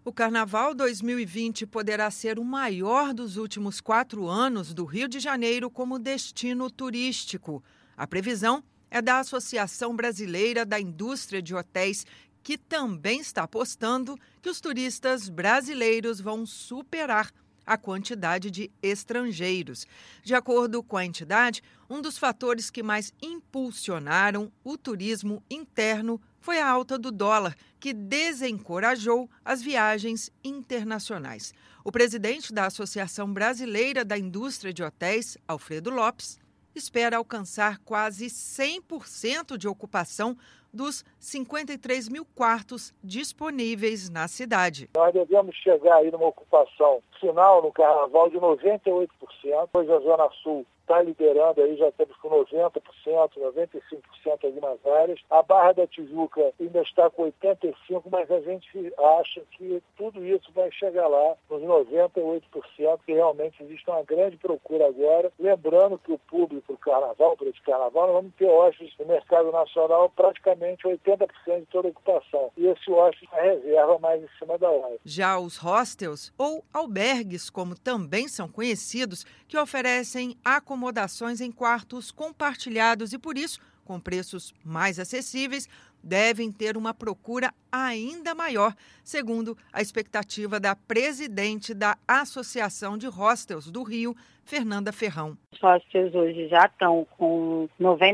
O Carnaval 2020 poderá ser o maior dos últimos 4 anos do Rio de Janeiro como destino turístico. A previsão é da Associação Brasileira da Indústria de Hotéis, que também está apostando que os turistas brasileiros vão superar a quantidade de estrangeiros. De acordo com a entidade, um dos fatores que mais impulsionaram o turismo interno foi a alta do dólar, que desencorajou as viagens internacionais. O presidente da Associação Brasileira da Indústria de Hotéis, Alfredo Lopes, espera alcançar quase 100% de ocupação dos 53 mil quartos disponíveis na cidade. Nós devemos chegar aí numa ocupação final no Carnaval de 98%, pois a Zona Sul está liderando aí, já estamos com 90%, 95% em algumas áreas. A Barra da Tijuca ainda está com 85%, mas a gente acha que tudo isso vai chegar lá nos 98%, que realmente existe uma grande procura agora. Lembrando que o público do Carnaval, para esse Carnaval, nós vamos ter hóspedes no mercado nacional praticamente 80% de toda a ocupação. E esse hóspede é reserva mais em cima da hora. Já os hostels, ou albergues, como também são conhecidos, que oferecem acomodações em quartos compartilhados e, por isso, com preços mais acessíveis, devem ter uma procura ainda maior, segundo a expectativa da presidente da Associação de Hostels do Rio, Fernanda Ferrão. Os hostels hoje já estão com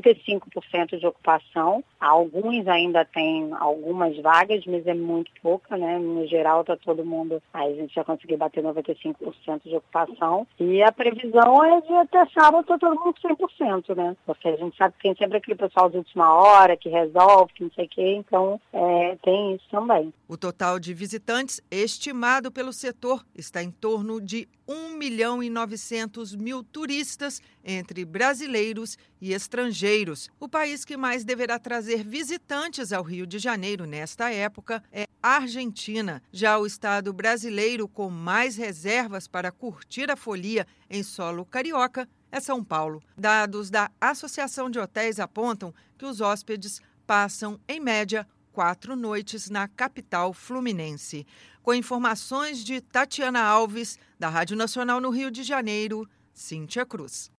95% de ocupação. Alguns ainda têm algumas vagas, mas é muito pouca, né? No geral, está todo mundo, aí a gente já conseguiu bater 95% de ocupação. E a previsão é de até sábado estar todo mundo 100%, né? Porque a gente sabe que tem sempre aquele pessoal de última hora que resolve, que não sei o quê, então tem isso também. O total de visitantes estimado pelo setor está em torno de 1.900.000 turistas, entre brasileiros e estrangeiros. O país que mais deverá trazer visitantes ao Rio de Janeiro nesta época é a Argentina. Já o estado brasileiro com mais reservas para curtir a folia em solo carioca é São Paulo. Dados da Associação de Hotéis apontam que os hóspedes passam, em média, 4 noites na capital fluminense. Com informações de Tatiana Alves, da Rádio Nacional no Rio de Janeiro, Cíntia Cruz.